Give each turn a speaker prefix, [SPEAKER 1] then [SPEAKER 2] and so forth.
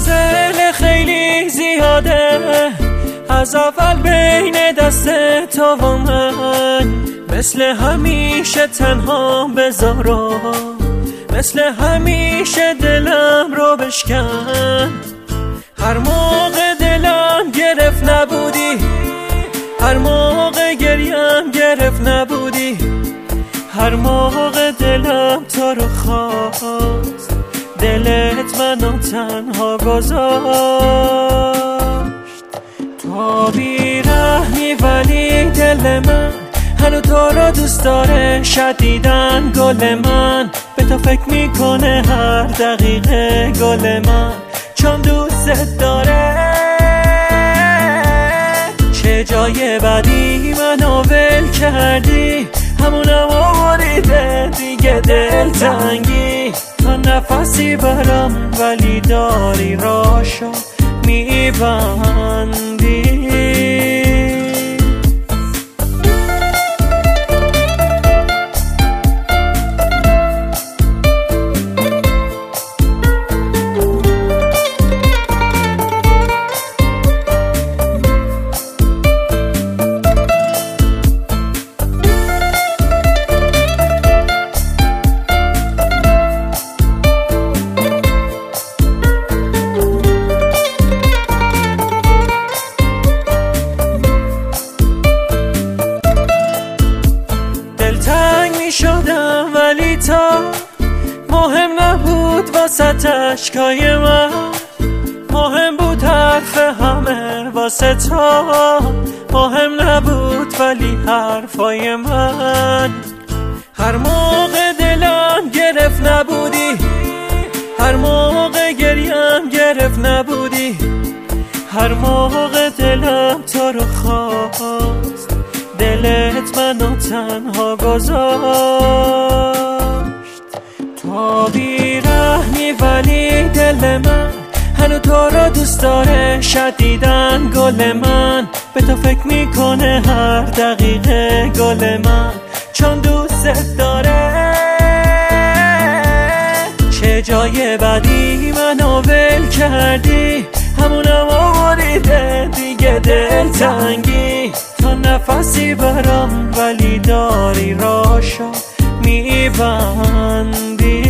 [SPEAKER 1] فاصله خیلی زیاده از اول بین دست تو و من. مثل همیشه تنها بذارم، مثل همیشه دلم رو بشکن. هر موقع دلم گرفت نبودی، هر موقع گریم گرفت نبودی، هر موقع دلم تو رو خواست دلت منو تنها گذاشت. تو بیرحمی ولی دل من هنو تو رو دوست داره شدیدن. گل من به تو فکر میکنه هر دقیقه، گل من چون دوست داره. چه جای بدی منو ول کردی، همونم آوریده دیگه دلتنگی. تا نفسی برم ولی داری راشو میبندی. شدم ولی تا مهم نبود واسه اشکای من، مهم بود حرف همه واسه تا. مهم نبود ولی حرفای من. هر موقع دلم گرفت نبودی، هر موقع گریم گرفت نبودی، هر موقع دلم تو رو خواست دلت منو تنها گذاشت. تو بیرحمی ولی دل من هنو تو رو دوست داره شدیدن. گل من به تو فکر میکنه هر دقیقه، گل من چون دوست داره. چه جای بدی منو ول کردی، همونم آوریده دیگه دلتنگی. تا نفسی برم ولی داری راشو میبندی.